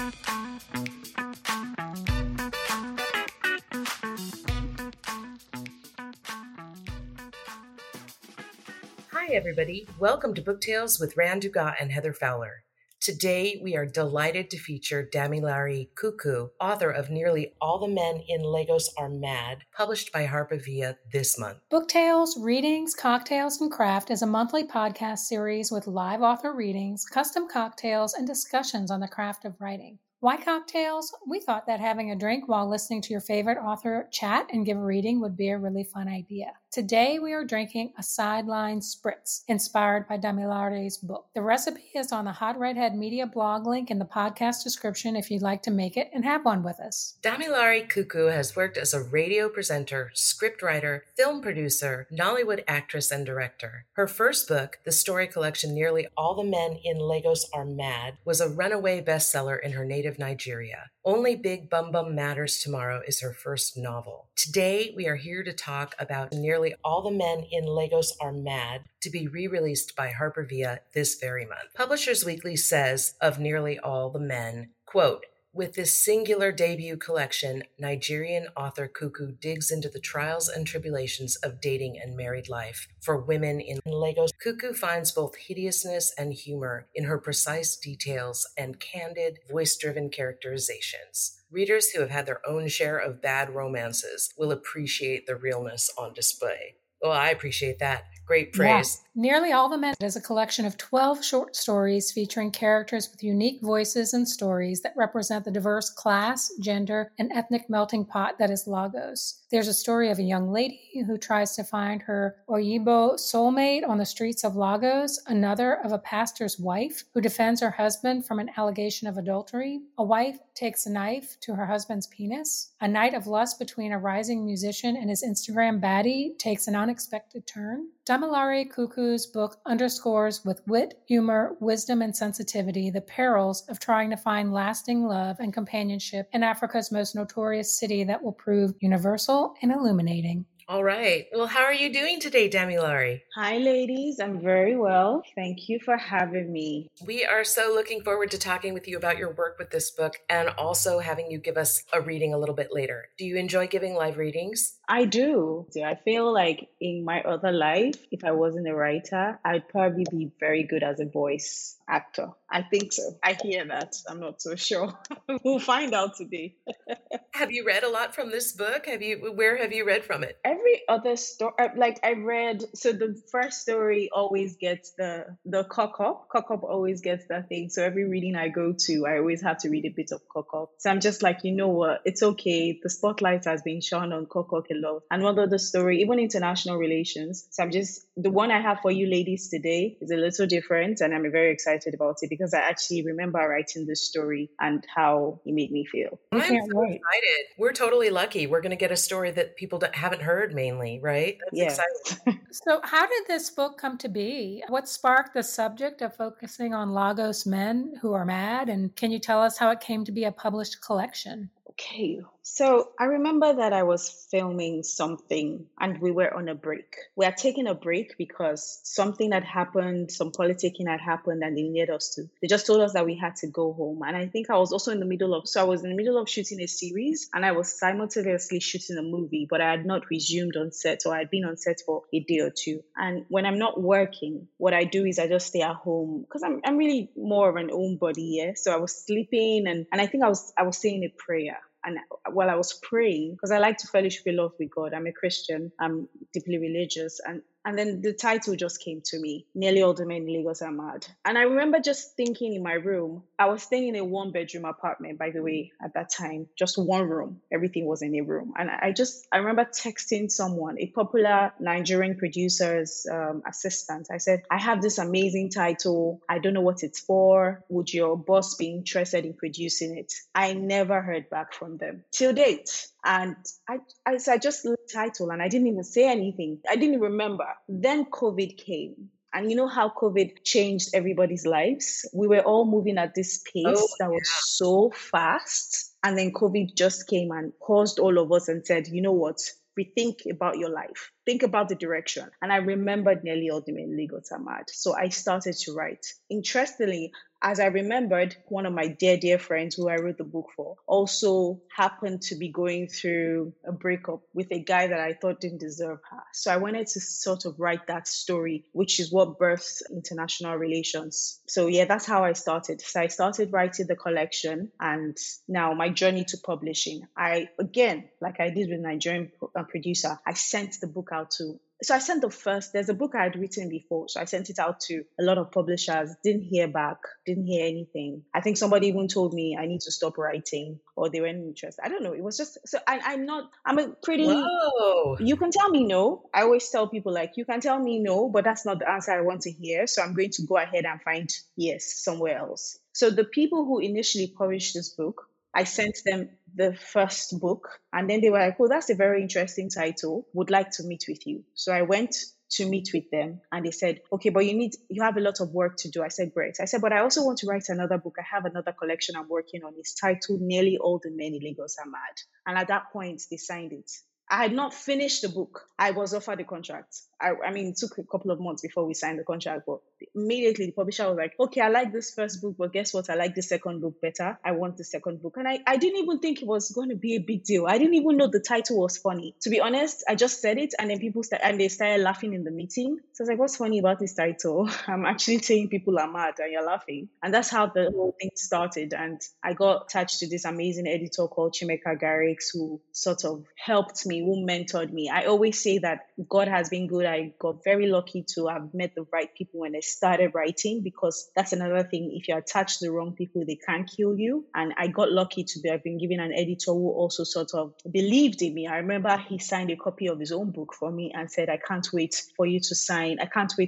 Hi, everybody. Welcome to Book Tales with Rand Dugas and Heather Fowler. Today, we are delighted to feature Damilare Kuku, author of Nearly All the Men in Lagos Are Mad, published by HarperVia this month. Book Tales, Readings, Cocktails, and Craft is a monthly podcast series with live author readings, custom cocktails, and discussions on the craft of writing. Why cocktails? We thought that having a drink while listening to your favorite author chat and give a reading would be a really fun idea. Today, we are drinking a sideline spritz inspired by Damilare's book. The recipe is on the Hot Redhead Media blog link in the podcast description if you'd like to make it and have one with us. Damilare Kuku has worked as a radio presenter, scriptwriter, film producer, Nollywood actress, and director. Her first book, the story collection Nearly All the Men in Lagos Are Mad, was a runaway bestseller in her native Nigeria. Only Big Bum Bum Matters Tomorrow is her first novel. Today, we are here to talk about Nearly All the Men in Lagos Are Mad, to be re-released by HarperVia this very month. Publishers Weekly says of Nearly All the Men, quote, "With this singular debut collection, Nigerian author Kuku digs into the trials and tribulations of dating and married life for women in Lagos. Kuku finds both hideousness and humor in her precise details and candid, voice-driven characterizations. Readers who have had their own share of bad romances will appreciate the realness on display." Well, I appreciate that. Great praise. Yeah. Nearly All the Men is a collection of 12 short stories featuring characters with unique voices and stories that represent the diverse class, gender, and ethnic melting pot that is Lagos. There's a story of a young lady who tries to find her Oyibo soulmate on the streets of Lagos, another of a pastor's wife who defends her husband from an allegation of adultery. A wife takes a knife to her husband's penis. A night of lust between a rising musician and his Instagram baddie takes an unexpected turn. Damilare Kuku's book underscores with wit, humor, wisdom, and sensitivity the perils of trying to find lasting love and companionship in Africa's most notorious city that will prove universal and illuminating. All right. Well, how are you doing today, Damilare? Hi, ladies. I'm very well. Thank you for having me. We are so looking forward to talking with you about your work with this book and also having you give us a reading a little bit later. Do you enjoy giving live readings? I do. I feel like in my other life, if I wasn't a writer, I'd probably be very good as a voice actor. I think so. I hear that. I'm not so sure. We'll find out today. Have you read a lot from this book? Where have you read from it? Every other story, I read, so the first story always gets the cock up. Cock up always gets that thing. So every reading I go to, I always have to read a bit of cock up. So I'm just like, you know what? It's okay. The spotlight has been shone on cock up a lot. And one other story, even international relations. So the one I have for you ladies today is a little different. And I'm very excited about it because I actually remember writing this story and how it made me feel. I'm so excited. We're totally lucky. We're going to get a story that people haven't heard mainly, right? That's exciting. So how did this book come to be? What sparked the subject of focusing on Lagos men who are mad? And can you tell us how it came to be a published collection? Okay, so I remember that I was filming something and we were on a break. We had taken a break because something had happened, some politicking had happened and they needed us to. They just told us that we had to go home. And I think I was also I was in the middle of shooting a series and I was simultaneously shooting a movie, but I had not resumed on set, so I had been on set for a day or two. And when I'm not working, what I do is I just stay at home because I'm really more of an homebody, yeah. So I was sleeping and I think I was saying a prayer. And while I was praying, because I like to fellowship a lot with God, I'm a Christian, I'm deeply religious, and then the title just came to me, Nearly All the Men in Lagos Are Mad. And I remember just thinking in my room, I was staying in a one-bedroom apartment, by the way, at that time, just one room. Everything was in a room. And I remember texting someone, a popular Nigerian producer's assistant. I said, I have this amazing title. I don't know what it's for. Would your boss be interested in producing it? I never heard back from them till date. And I just looked at the title and I didn't even say anything. I didn't remember. Then COVID came. And you know how COVID changed everybody's lives? We were all moving at this pace that was so fast. And then COVID just came and paused all of us and said, you know what? Rethink about your life. Think about the direction. And I remembered Nearly All the Men in Lagos Are Mad. So I started to write. Interestingly, as I remembered, one of my dear friends who I wrote the book for also happened to be going through a breakup with a guy that I thought didn't deserve her. So I wanted to sort of write that story, which is what birthed international relations. So yeah, that's how I started. So I started writing the collection, and now my journey to publishing. I, again, like I did with Nigerian producer, I sent the book out to there's a book I had written before. So I sent it out to a lot of publishers, didn't hear back, didn't hear anything. I think somebody even told me I need to stop writing, or they weren't interested. I don't know. It was just, so I'm a pretty, Whoa. you can tell me no. I always tell people, like, you can tell me no, but that's not the answer I want to hear. So I'm going to go ahead and find yes somewhere else. So the people who initially published this book, I sent them the first book, and then they were like, oh, that's a very interesting title. Would like to meet with you. So I went to meet with them, and they said, okay, but you have a lot of work to do. I said, great. I said, but I also want to write another book. I have another collection I'm working on. It's titled Nearly All the Men in Lagos Are Mad. And at that point, they signed it. I had not finished the book. I was offered a contract. I mean, it took a couple of months before we signed the contract, but immediately the publisher was like, okay, I like this first book, but guess what? I like the second book better. I want the second book. And I didn't even think it was going to be a big deal. I didn't even know the title was funny. To be honest, I just said it, and then they started laughing in the meeting. So I was like, what's funny about this title? I'm actually saying people are mad and you're laughing. And that's how the whole thing started. And I got attached to this amazing editor called Chimeka Garrix, who sort of helped me, who mentored me. I always say that God has been good. I got very lucky to have met the right people when I started writing, because that's another thing. If you're attached to the wrong people, they can kill you. And I got lucky to have been given an editor who also sort of believed in me. I remember he signed a copy of his own book for me and said, I can't wait for you to sign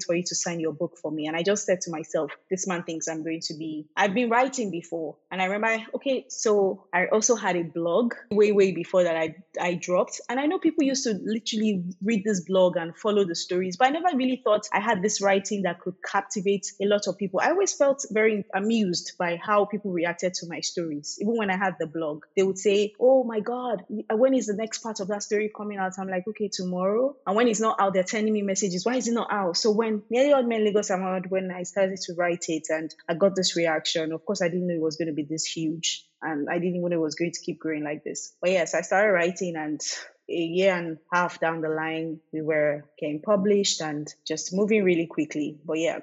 your book for me. And I just said to myself, this man thinks I've been writing before. And I remember, okay, so I also had a blog way before that I dropped. And I know people used to literally read this blog and follow the stories, but I never really thought I had this writing that could captivate a lot of people. I always felt very amused by how people reacted to my stories. Even when I had the blog, they would say, oh my God, when is the next part of that story coming out? I'm like, okay, tomorrow. And when it's not out, they're sending me messages. Why is it not out? So when Nearly All Men Lagos Are Mad, when I started to write it and I got this reaction, of course, I didn't know it was going to be this huge. And I didn't even know it was going to keep growing like this. But yes, I started writing, and a year and a half down the line, we were getting published and just moving really quickly. But yeah,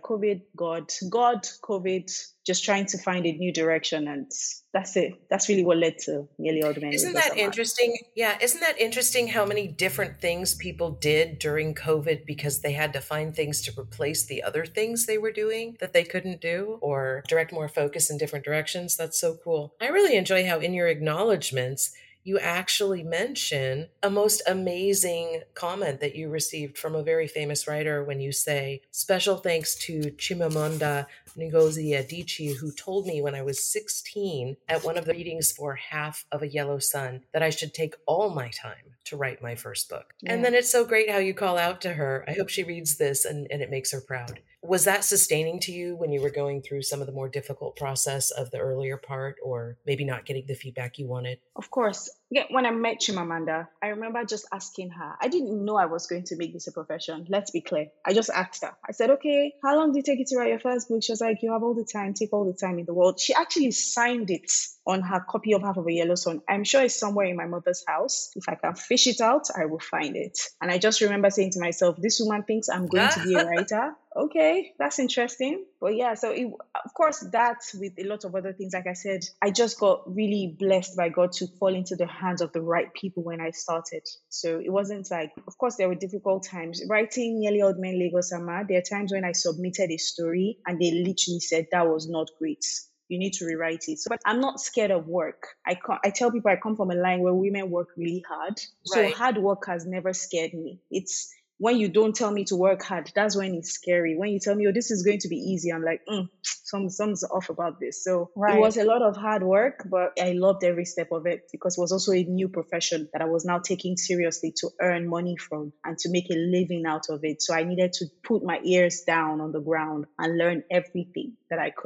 COVID, just trying to find a new direction. And that's it. That's really what led to Nearly All the Men. Isn't that interesting? Yeah. Isn't that interesting how many different things people did during COVID because they had to find things to replace the other things they were doing that they couldn't do, or direct more focus in different directions? That's so cool. I really enjoy how in your acknowledgments, you actually mention a most amazing comment that you received from a very famous writer when you say, special thanks to Chimamanda Ngozi Adichie, who told me when I was 16 at one of the readings for Half of a Yellow Sun that I should take all my time to write my first book. Yeah. And then it's so great how you call out to her. I hope she reads this and it makes her proud. Was that sustaining to you when you were going through some of the more difficult process of the earlier part, or maybe not getting the feedback you wanted? Of course. Yeah, when I met Chimamanda, I remember just asking her. I didn't know I was going to make this a profession. Let's be clear. I just asked her. I said, okay, how long did it take you to write your first book? She was like, you have all the time. Take all the time in the world. She actually signed it on her copy of Half of a Yellow Sun. I'm sure it's somewhere in my mother's house. If I can fish it out, I will find it. And I just remember saying to myself, this woman thinks I'm going to be a writer. Okay, that's interesting. But yeah, so of course, that with a lot of other things, like I said, I just got really blessed by God to fall into the hands of the right people when I started. So it wasn't like, of course, there were difficult times. Writing Nearly All Men Lagos Are Mad, there are times when I submitted a story and they literally said that was not great. You need to rewrite it. So, but I'm not scared of work. I tell people I come from a line where women work really hard. Right. So hard work has never scared me. It's when you don't tell me to work hard, that's when it's scary. When you tell me, oh, this is going to be easy, I'm like, something's off about this. So It was a lot of hard work, but I loved every step of it because it was also a new profession that I was now taking seriously to earn money from and to make a living out of it. So I needed to put my ears down on the ground and learn everything that I could.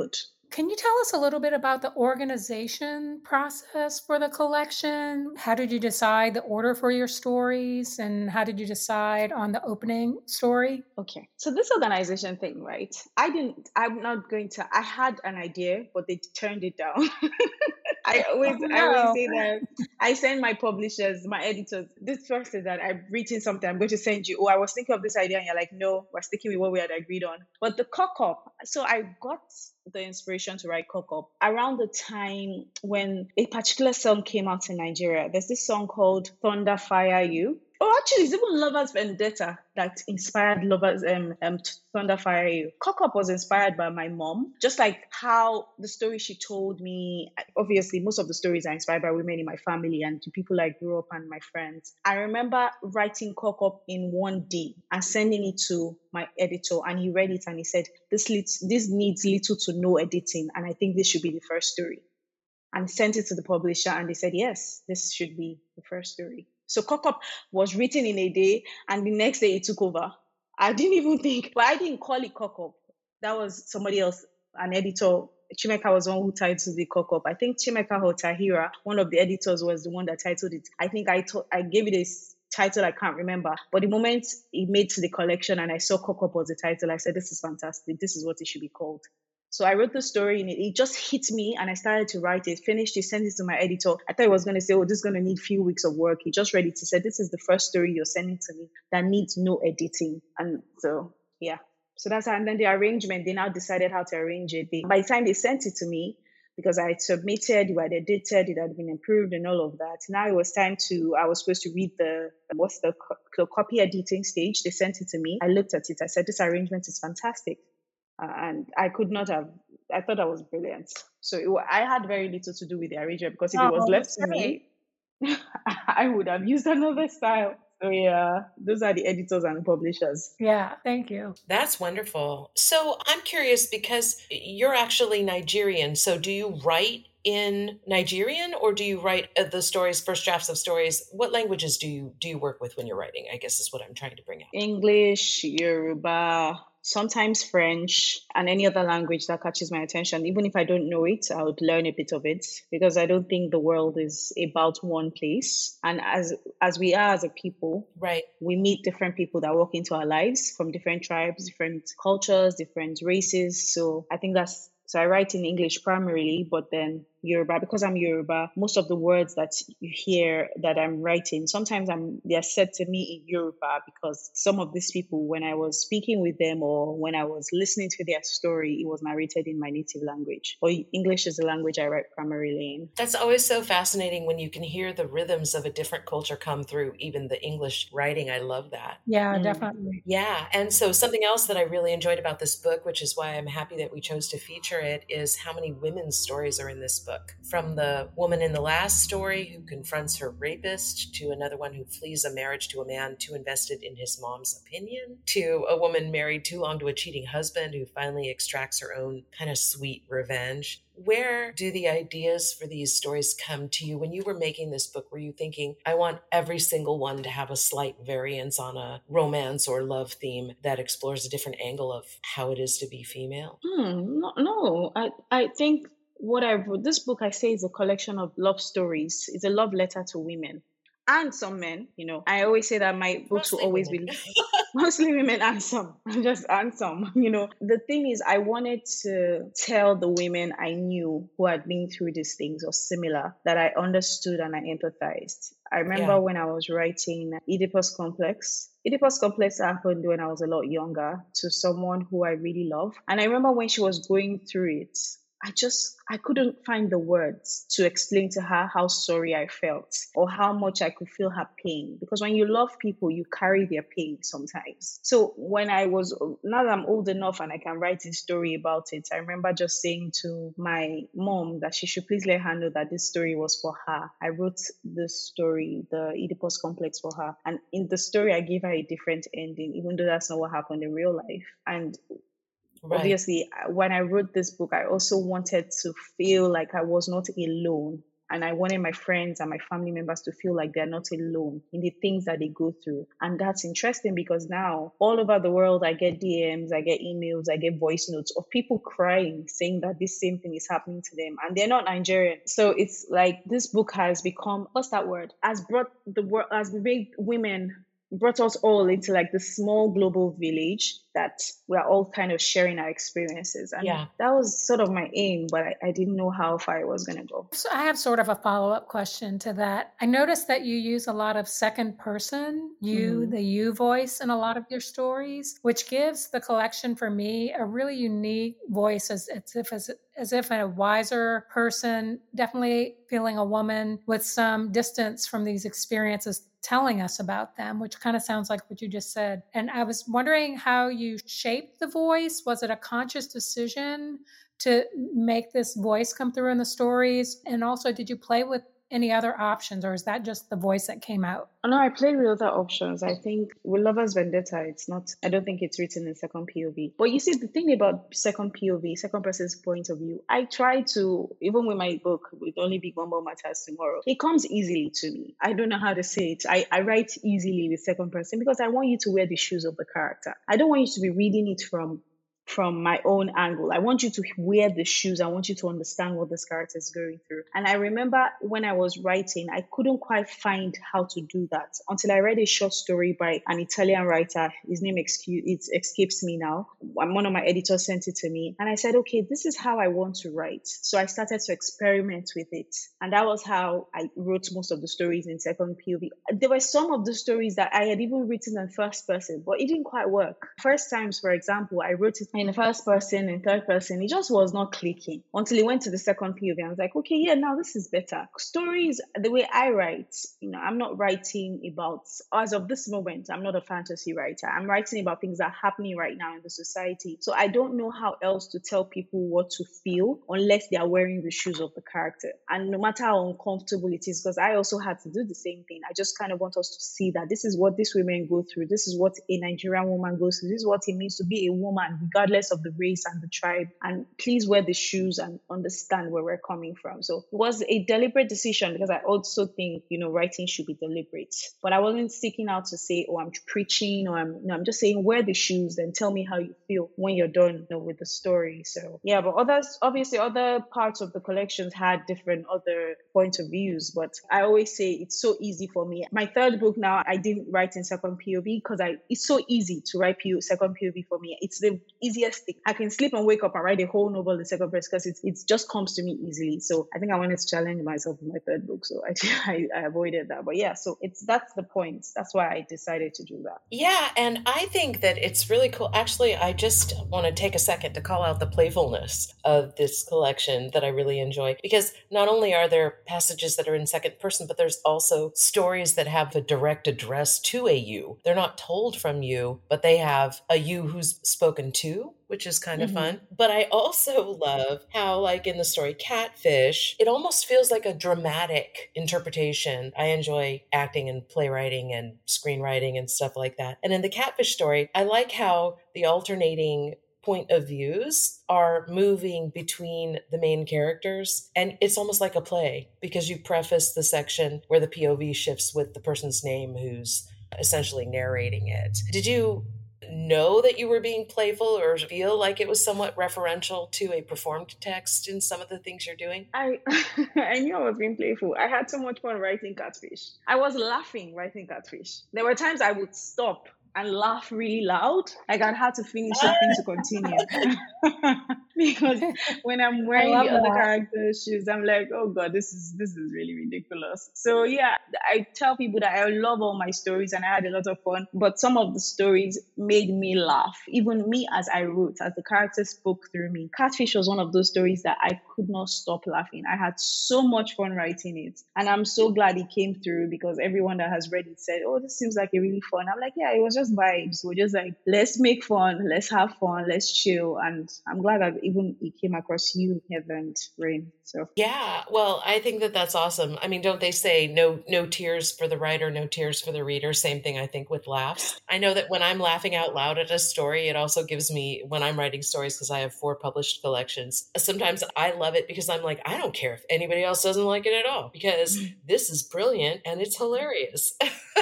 Can you tell us a little bit about the organization process for the collection? How did you decide the order for your stories, and how did you decide on the opening story? Okay. So this organization thing, right? I'm not going to, I had an idea, but they turned it down. Oh, I always no. say that I send my publishers, my editors, this first is that I've written something, I'm going to send you. Oh, I was thinking of this idea, and you're like, no, we're sticking with what we had agreed on. But the cock up, so I got the inspiration to write cock up around the time when a particular song came out in Nigeria. There's this song called Thunder Fire You. Oh, actually, it's even Lovers Vendetta that inspired Lovers Thunder Fire You. Cock Up was inspired by my mom, just like how the story she told me. Obviously, most of the stories are inspired by women in my family and to people I grew up and my friends. I remember writing Cock Up in one day and sending it to my editor, and he read it and he said, "This needs little to no editing, and I think this should be the first story." And sent it to the publisher, and they said, yes, this should be the first story. So Cock Up was written in a day, and the next day it took over. I didn't even think, but I didn't call it Cock Up. That was somebody else, an editor. Chimeka was the one who titled the Cock Up. I think Chimeka Hotahira, one of the editors, was the one that titled it. I think I gave it a title I can't remember. But the moment it made to the collection and I saw Cock Up was the title, I said, this is fantastic. This is what it should be called. So I wrote the story and it just hit me, and I started to write it, finished it, sent it to my editor. I thought he was going to say, oh, this is going to need a few weeks of work. He just read it. He said, this is the first story you're sending to me that needs no editing. And so, yeah. So that's how, and then the arrangement, they now decided how to arrange it. By the time they sent it to me, because I had submitted, it had edited, it had been improved and all of that. Now it was time I was supposed to read the copy editing stage. They sent it to me. I looked at it. I said, this arrangement is fantastic. And I could not have, I thought that was brilliant. So I had very little to do with the arrangement, because if it was left to me, I would have used another style. So yeah, those are the editors and publishers. Yeah, thank you. That's wonderful. So I'm curious, because you're actually Nigerian. So do you write in Nigerian, or do you write the stories, first drafts of stories? What languages do you work with when you're writing, I guess is what I'm trying to bring out. English, Yoruba, sometimes French, and any other language that catches my attention. Even if I don't know it, I would learn a bit of it, because I don't think the world is about one place. And as we are as a people, right, we meet different people that walk into our lives from different tribes, different cultures, different races. So I think so I write in English primarily, but then Yoruba, because I'm Yoruba, most of the words that you hear that I'm writing, sometimes they're said to me in Yoruba, because some of these people, when I was speaking with them or when I was listening to their story, it was narrated in my native language. But English is the language I write primarily in. That's always so fascinating when you can hear the rhythms of a different culture come through, even the English writing. I love that. Yeah, definitely. Yeah. And so something else that I really enjoyed about this book, which is why I'm happy that we chose to feature it, is how many women's stories are in this book. From the woman in the last story who confronts her rapist, to another one who flees a marriage to a man too invested in his mom's opinion, to a woman married too long to a cheating husband who finally extracts her own kind of sweet revenge. Where do the ideas for these stories come to you? When you were making this book, were you thinking, I want every single one to have a slight variance on a romance or love theme that explores a different angle of how it is to be female? No. I think what I wrote, this book, I say, is a collection of love stories. It's a love letter to women and some men. I always say that my books will always be mostly women and some, just and some. The thing is, I wanted to tell the women I knew who had been through these things or similar, that I understood and I empathized. I remember when I was writing Oedipus Complex. Oedipus Complex happened when I was a lot younger, to someone who I really love. And I remember when she was going through it, I couldn't find the words to explain to her how sorry I felt or how much I could feel her pain. Because when you love people, you carry their pain sometimes. So now that I'm old enough and I can write a story about it, I remember just saying to my mom that she should please let her know that this story was for her. I wrote this story, the Oedipus Complex, for her. And in the story, I gave her a different ending, even though that's not what happened in real life. And obviously, when I wrote this book, I also wanted to feel like I was not alone. And I wanted my friends and my family members to feel like they're not alone in the things that they go through. And that's interesting because now all over the world, I get DMs, I get emails, I get voice notes of people crying, saying that this same thing is happening to them and they're not Nigerian. So it's like this book has become, what's that word? Has brought the world, has made women, brought us all into like the small global village that we're all kind of sharing our experiences. And that was sort of my aim, but I didn't know how far it was going to go. So I have sort of a follow-up question to that. I noticed that you use a lot of second person, the you voice in a lot of your stories, which gives the collection for me a really unique voice as if a wiser person, definitely feeling a woman with some distance from these experiences, telling us about them, which kind of sounds like what you just said. And I was wondering how you shaped the voice. Was it a conscious decision to make this voice come through in the stories? And also, did you play with any other options, or is that just the voice that came out? No, I played with other options. I think with Lover's Vendetta, I don't think it's written in second POV. But you see, the thing about second POV, second person's point of view, I try to, even with my book, with Only Big Bumble Matters Tomorrow, it comes easily to me. I don't know how to say it. I write easily with second person because I want you to wear the shoes of the character. I don't want you to be reading it from my own angle. I want you to wear the shoes. I want you to understand what this character is going through. And I remember when I was writing, I couldn't quite find how to do that until I read a short story by an Italian writer. His name escapes me now. One of my editors sent it to me. And I said, okay, this is how I want to write. So I started to experiment with it. And that was how I wrote most of the stories in second POV. There were some of the stories that I had even written in first person, but it didn't quite work. First times, for example, I wrote it in the first person, in third person, it just was not clicking until it went to the second POV. I was like, okay, yeah, now this is better. Stories, the way I write, I'm not writing about, as of this moment, I'm not a fantasy writer. I'm writing about things that are happening right now in the society. So I don't know how else to tell people what to feel unless they are wearing the shoes of the character. And no matter how uncomfortable it is, because I also had to do the same thing. I just kind of want us to see that this is what these women go through. This is what a Nigerian woman goes through. This is what it means to be a woman, regardless of the race and the tribe, and please wear the shoes and understand where we're coming from. So it was a deliberate decision because I also think, writing should be deliberate. But I wasn't seeking out to say, oh, I'm preaching, or I'm just saying wear the shoes and tell me how you feel when you're done with the story. So yeah, but other parts of the collections had different other points of views. But I always say it's so easy for me. My third book now, I didn't write in second POV because it's so easy to write second POV for me. It's the easiest thing. I can sleep and wake up and write a whole novel in second person because it just comes to me easily. So I think I wanted to challenge myself in my third book. So I avoided that. But yeah, so that's the point. That's why I decided to do that. Yeah, and I think that it's really cool. Actually, I just want to take a second to call out the playfulness of this collection that I really enjoy, because not only are there passages that are in second person, but there's also stories that have a direct address to a you. They're not told from you, but they have a you who's spoken to, which is kind of fun. But I also love how, like in the story Catfish, it almost feels like a dramatic interpretation. I enjoy acting and playwriting and screenwriting and stuff like that. And in the Catfish story, I like how the alternating point of views are moving between the main characters. And it's almost like a play because you preface the section where the POV shifts with the person's name who's essentially narrating it. Did you know that you were being playful or feel like it was somewhat referential to a performed text in some of the things you're doing? I knew I was being playful. I had so much fun writing Catfish. I was laughing writing Catfish. There were times I would stop and laugh really loud. Like I'd have to finish laughing to continue. Because when I'm wearing the other character's shoes, I'm like, oh God, this is really ridiculous. So yeah, I tell people that I love all my stories and I had a lot of fun, but some of the stories made me laugh. Even me as I wrote, as the character spoke through me. Catfish was one of those stories that I could not stop laughing. I had so much fun writing it. And I'm so glad it came through because everyone that has read it said, oh, this seems like a really fun. I'm like, yeah, it was just vibes. We're just like, let's make fun, let's have fun, let's chill. And I'm glad that even it came across you, Heather and Rain. So Yeah, well, I think that that's awesome. I mean, don't they say no tears for the writer, no tears for the reader? Same thing, I think, with laughs. I know that when I'm laughing out loud at a story, it also gives me, when I'm writing stories, because I have 4 published collections, sometimes I love it because I'm like, I don't care if anybody else doesn't like it at all, because this is brilliant and it's hilarious.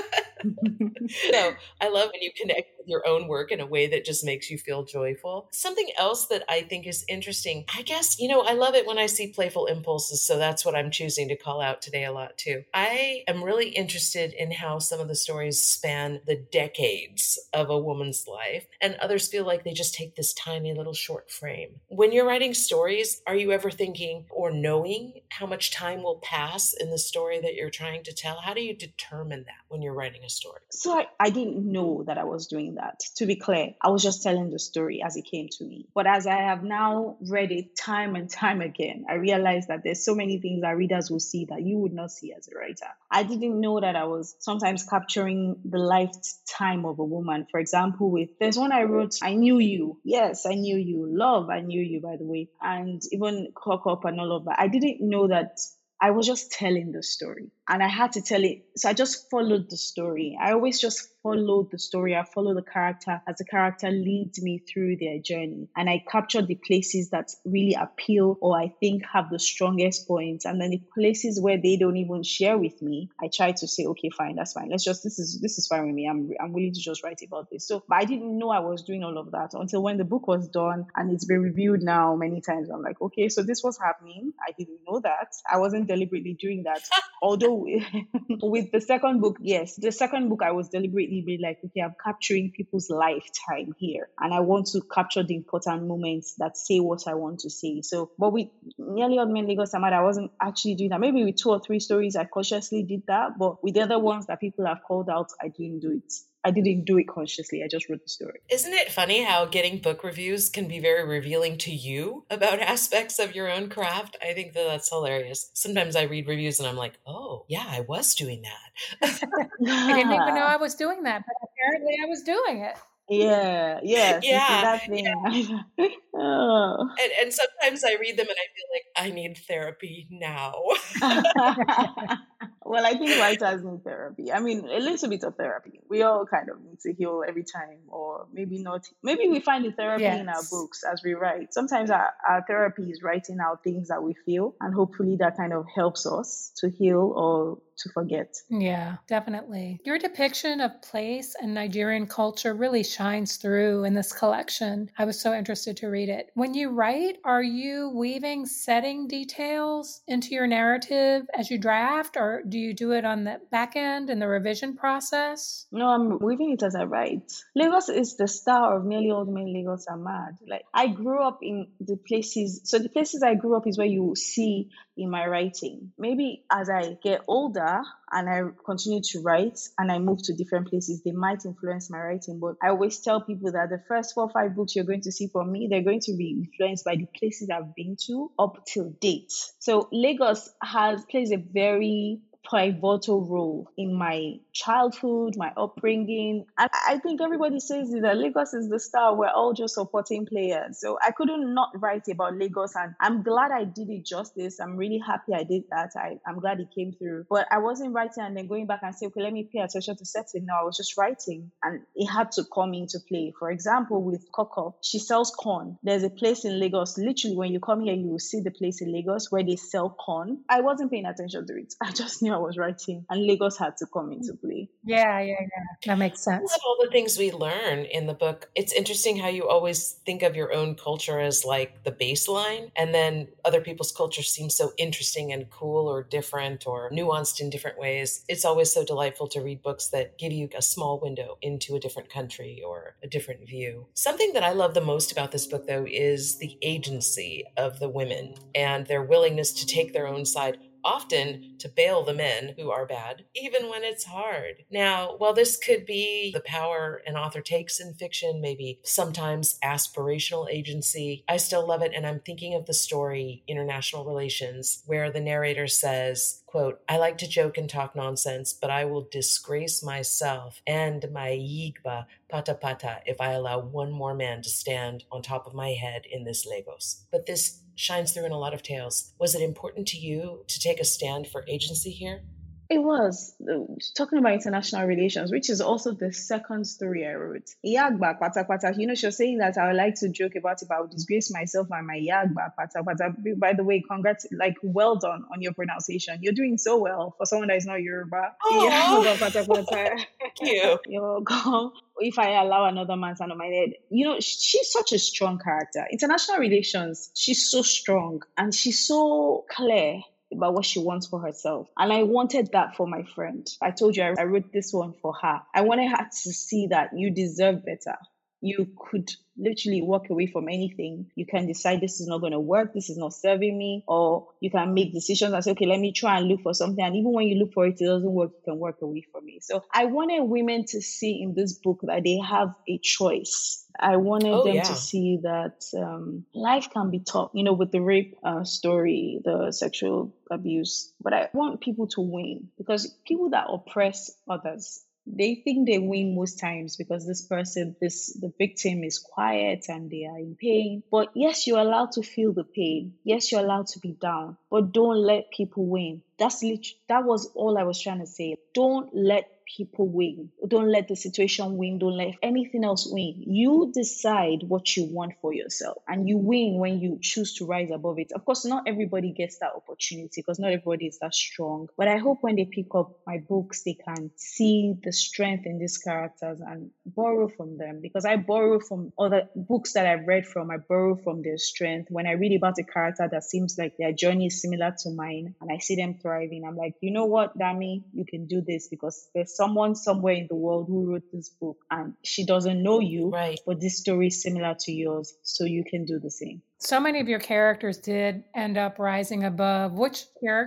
So I love when you connect with your own work in a way that just makes you feel joyful. Something else that I think is interesting, I guess, I love it when I see playful impulses. So that's what I'm choosing to call out today a lot too. I am really interested in how some of the stories span the decades of a woman's life, and others feel like they just take this tiny little short frame. When you're writing stories, are you ever thinking or knowing how much time will pass in the story that you're trying to tell? How do you determine that when you're writing a story? So I didn't know that I was doing that. To be clear, I was just telling the story as it came to me. But as I have now read it time and time again, I realized that there's so many things that readers will see that you would not see as a writer. I didn't know that I was sometimes capturing the lifetime of a woman. For example, there's one I wrote, I Knew You. Yes, I Knew You. Love, I Knew You, by the way. And even Cock Up and all of that. I didn't know that I was just telling the story and I had to tell it. So I just followed the story. I always just followed the story. I follow the character as the character leads me through their journey. And I capture the places that really appeal or I think have the strongest points. And then the places where they don't even share with me, I try to say, okay, fine, that's fine. This is fine with me. I'm willing to just write about this. So, but I didn't know I was doing all of that until when the book was done and it's been reviewed now many times. I'm like, okay, so this was happening. I didn't know that. I wasn't deliberately doing that. Although with the second book, yes, the second book I was deliberately be like, okay, I'm capturing people's lifetime here. And I want to capture the important moments that say what I want to say. So, but with Nearly Odd Men Lagos Are Mad, I wasn't actually doing that. Maybe with 2 or 3 stories, I consciously did that. But with the other ones that people have called out, I didn't do it. I didn't do it consciously. I just wrote the story. Isn't it funny how getting book reviews can be very revealing to you about aspects of your own craft? I think that that's hilarious. Sometimes I read reviews and I'm like, oh, yeah, I was doing that. I didn't even know I was doing that, but apparently I was doing it. Yeah, yes, you see that thing. Yeah. Oh. And sometimes I read them and I feel like I need therapy now. Well, I think writers need therapy. I mean, a little bit of therapy. We all kind of need to heal every time, or maybe not. Maybe we find the therapy in our books as we write. Sometimes our therapy is writing out things that we feel, and hopefully that kind of helps us to heal or to forget. Yeah, definitely. Your depiction of place and Nigerian culture really shines through in this collection. I was so interested to read it. When you write, are you weaving setting details into your narrative as you draft, or do you do it on the back end in the revision process? No, I'm weaving it as I write. Lagos is the star of Nearly Old Men Lagos Are Mad. Like, I grew up in the places. So the places I grew up is where you see in my writing. Maybe as I get older and I continue to write and I move to different places, they might influence my writing. But I always tell people that the first 4 or 5 books you're going to see from me, they're going to be influenced by the places I've been to up till date. So Lagos plays a very pivotal role in my childhood, my upbringing. And I think everybody says that Lagos is the star. We're all just supporting players. So I couldn't not write about Lagos, and I'm glad I did it justice. I'm really happy I did that. I'm glad it came through. But I wasn't writing and then going back and say, okay, let me pay attention to setting. No, I was just writing and it had to come into play. For example, with Coco, she sells corn. There's a place in Lagos. Literally, when you come here, you will see the place in Lagos where they sell corn. I wasn't paying attention to it. I just knew I was writing, and Lagos had to come into play. Yeah. That makes sense. I love all the things we learn in the book. It's interesting how you always think of your own culture as like the baseline, and then other people's culture seems so interesting and cool or different or nuanced in different ways. It's always so delightful to read books that give you a small window into a different country or a different view. Something that I love the most about this book, though, is the agency of the women and their willingness to take their own side often to bail the men who are bad, even when it's hard. Now, while this could be the power an author takes in fiction, maybe sometimes aspirational agency, I still love it. And I'm thinking of the story International Relations, where the narrator says, quote, "I like to joke and talk nonsense, but I will disgrace myself and my yigba pata pata if I allow one more man to stand on top of my head in this Lagos." But this shines through in a lot of tales. Was it important to you to take a stand for agency here? It was talking about international relations, which is also the second story I wrote. Yagba pata pata. She was saying that I would like to joke about it, but I would disgrace myself and my yagba pata pata. By the way, congrats, well done on your pronunciation. You're doing so well for someone that is not Yoruba. Yagba pata pata. Thank you. You're welcome. If I allow another man stand on my head, she's such a strong character. International relations, she's so strong and she's so clear about what she wants for herself. And I wanted that for my friend. I told you I wrote this one for her. I wanted her to see that you deserve better. You could literally walk away from anything. You can decide this is not going to work, this is not serving me, or you can make decisions and say, okay, let me try and look for something. And even when you look for it, it doesn't work, you can walk away from it. So I wanted women to see in this book that they have a choice. I wanted them to see that life can be tough, with the rape story, the sexual abuse. But I want people to win, because people that oppress others, they think they win most times because the victim is quiet and they are in pain. But yes, you're allowed to feel the pain. Yes, you're allowed to be down, but don't let people win. That was all I was trying to say. Don't let people win. Don't let the situation win. Don't let anything else win. You decide what you want for yourself, and you win when you choose to rise above it. Of course, not everybody gets that opportunity because not everybody is that strong. But I hope when they pick up my books, they can see the strength in these characters and borrow from them, because I borrow from other books that I've read from. I borrow from their strength. When I read about a character that seems like their journey is similar to mine and I see them thriving, I'm like, you know what, Dami, you can do this because there's someone somewhere in the world who wrote this book and she doesn't know you, right, but this story is similar to yours, so you can do the same. So many of your characters did end up rising above. Which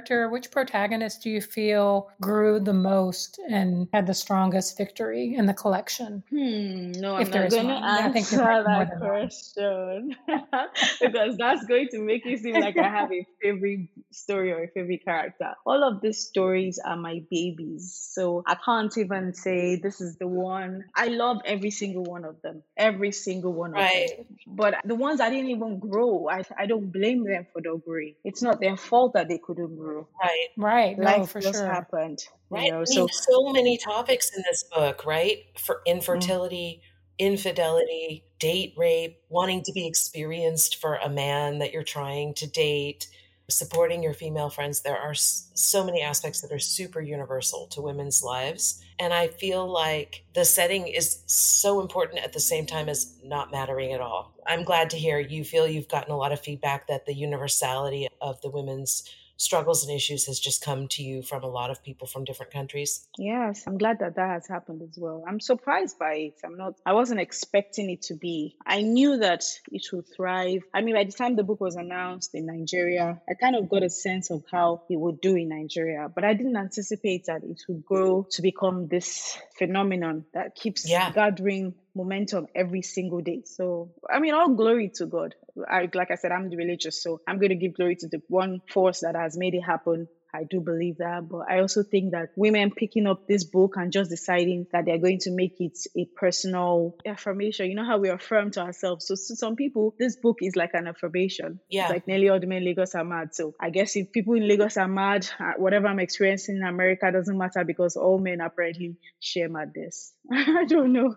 protagonist do you feel grew the most and had the strongest victory in the collection? No, I'm not going to answer that question because that's going to make it seem like I have a favorite story or a favorite character. All of these stories are my babies, so I can't even say this is the one. I love every single one of them. Every single one of them. But the ones I didn't even grow, I don't blame them for not growing. It's not their fault that they couldn't grow. Right. Life just happened. Right. So many topics in this book, right? For infertility, infidelity, date rape, wanting to be experienced for a man that you're trying to date, supporting your female friends. There are so many aspects that are super universal to women's lives. And I feel like the setting is so important at the same time as not mattering at all. I'm glad to hear you feel you've gotten a lot of feedback that the universality of the women's struggles and issues has just come to you from a lot of people from different countries. Yes, I'm glad that has happened as well. I'm surprised by it. I wasn't expecting it to be. I knew that it would thrive. I mean, by the time the book was announced in Nigeria, I kind of got a sense of how it would do in Nigeria, but I didn't anticipate that it would grow to become this phenomenon that keeps gathering momentum every single day. So, I mean, all glory to God. Like I said, I'm religious, so I'm going to give glory to the one force that has made it happen. I do believe that, but I also think that women picking up this book and just deciding that they're going to make it a personal affirmation. You know how we affirm to ourselves. So to some people, this book is like an affirmation. Yeah. It's like nearly all the men in Lagos are mad. So I guess if people in Lagos are mad, whatever I'm experiencing in America doesn't matter because all men apparently share madness. I don't know.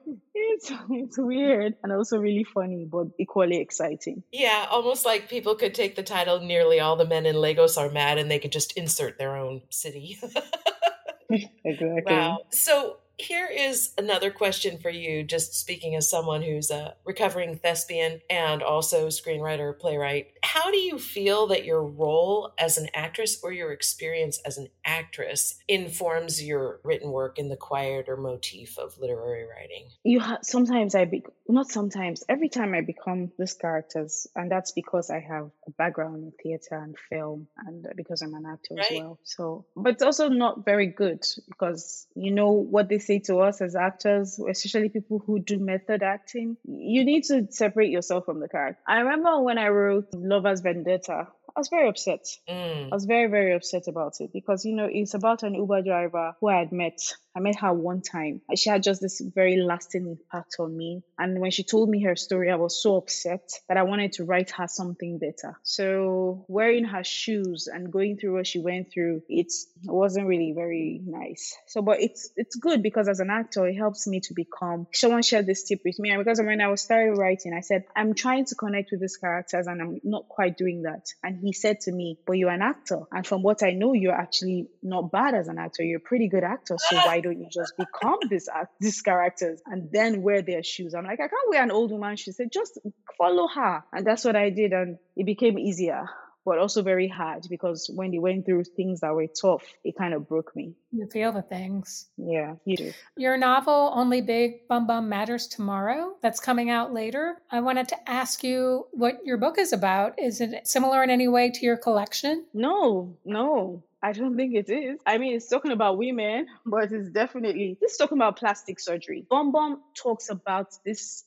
It's weird and also really funny, but equally exciting. Yeah, almost like people could take the title "Nearly All the Men in Lagos Are Mad" and they could just insert their own city. Exactly. Wow. So here is another question for you, just speaking as someone who's a recovering thespian and also screenwriter, playwright. How do you feel that your role as an actress or your experience as an actress informs your written work in the quieter motif of literary writing? Sometimes not sometimes, every time I become these characters, and that's because I have a background in theater and film, and because I'm an actor as Right? well. So, but it's also not very good because you know what they say to us as actors, especially people who do method acting. You need to separate yourself from the character. I remember when I wrote Lover's Vendetta, I was very upset. I was very, very upset about it because, it's about an Uber driver who I had met. I met her one time. She had just this very lasting impact on me. And when she told me her story, I was so upset that I wanted to write her something better. So wearing her shoes and going through what she went through, it wasn't really very nice. So, but it's good because as an actor, it helps me to become, someone shared this tip with me. And because when I was started writing, I said, I'm trying to connect with these characters and I'm not quite doing that. And he said to me, but you're an actor. And from what I know, you're actually not bad as an actor. You're a pretty good actor. So why don't you just become these characters and then wear their shoes? I'm like, I can't wear an old woman's shoes. She said, just follow her. And that's what I did. And it became easier, but also very hard because when they went through things that were tough, it kind of broke me. You feel the things. Yeah, you do. Your novel, Only Big Bum Bum Matters Tomorrow, that's coming out later. I wanted to ask you what your book is about. Is it similar in any way to your collection? No, I don't think it is. I mean, it's talking about women, but it's talking about plastic surgery. Bum Bum talks about this.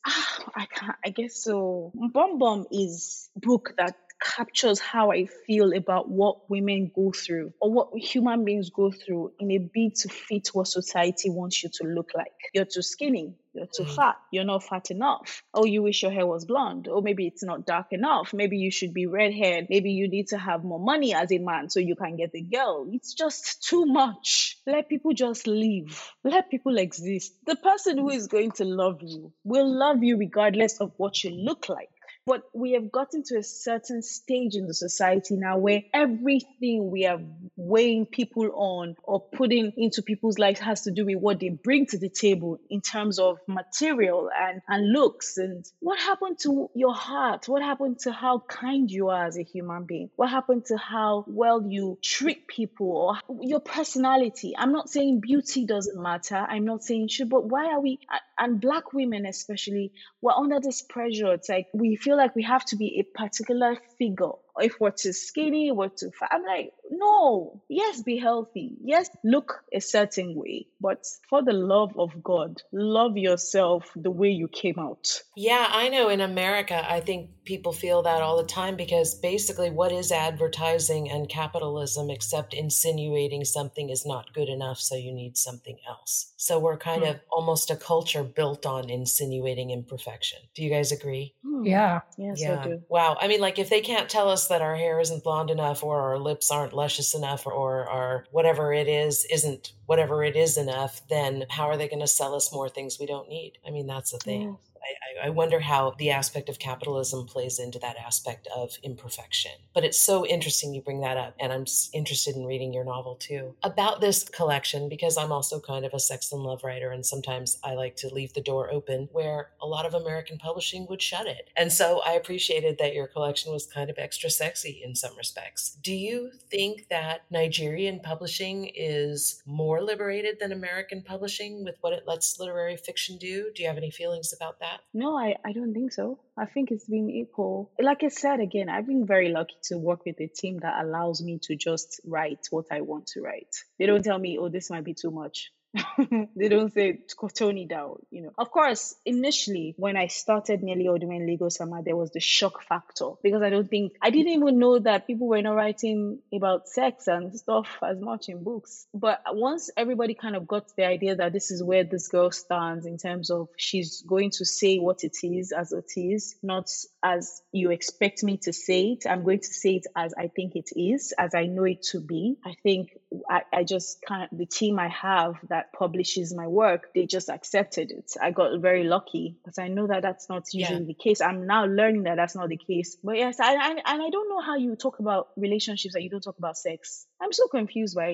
I guess so. Bum Bum is a book that captures how I feel about what women go through or what human beings go through in a bid to fit what society wants you to look like. You're too skinny. You're too fat. You're not fat enough. Oh, you wish your hair was blonde. Or maybe it's not dark enough. Maybe you should be red-haired. Maybe you need to have more money as a man so you can get a girl. It's just too much. Let people just live. Let people exist. The person who is going to love you will love you regardless of what you look like. But we have gotten to a certain stage in the society now where everything we are weighing people on or putting into people's lives has to do with what they bring to the table in terms of material and looks. And what happened to your heart? What happened to how kind you are as a human being? What happened to how well you treat people or your personality? I'm not saying beauty doesn't matter. I'm not saying should, but why are we, and Black women especially, we're under this pressure. It's like we feel like we have to be a particular figure. If we're too skinny, we're too fat. I'm like, no. Yes, be healthy. Yes, look a certain way. But for the love of God, love yourself the way you came out. Yeah, I know in America, I think people feel that all the time because basically what is advertising and capitalism except insinuating something is not good enough, so you need something else. So we're kind of almost a culture built on insinuating imperfection. Do you guys agree? Yeah. Yes, Yeah. I do. Wow. I mean, like if they can't tell us that our hair isn't blonde enough or our lips aren't luscious enough or our whatever it is isn't whatever it is enough, then how are they going to sell us more things we don't need? I mean, that's the thing. Yeah. I wonder how the aspect of capitalism plays into that aspect of imperfection. But it's so interesting you bring that up, and I'm interested in reading your novel too. About this collection, because I'm also kind of a sex and love writer, and sometimes I like to leave the door open where a lot of American publishing would shut it. And so I appreciated that your collection was kind of extra sexy in some respects. Do you think that Nigerian publishing is more liberated than American publishing with what it lets literary fiction do? Do you have any feelings about that? No, I don't think so. I think it's been equal. Like I said again, I've been very lucky to work with a team that allows me to just write what I want to write. They don't tell me, oh, this might be too much. They don't say tone it down, Of course, initially when I started Nearly Old Women Legal Summer, there was the shock factor because I didn't even know that people were not writing about sex and stuff as much in books. But once everybody kind of got the idea that this is where this girl stands in terms of she's going to say what it is as it is, not as you expect me to say it. I'm going to say it as I think it is, as I know it to be. I think I just the team I have that publishes my work, they just accepted it. I got very lucky because I know that that's not usually the case. I'm now learning that that's not the case. But yes, I don't know how you talk about relationships that you don't talk about sex. I'm so confused by it.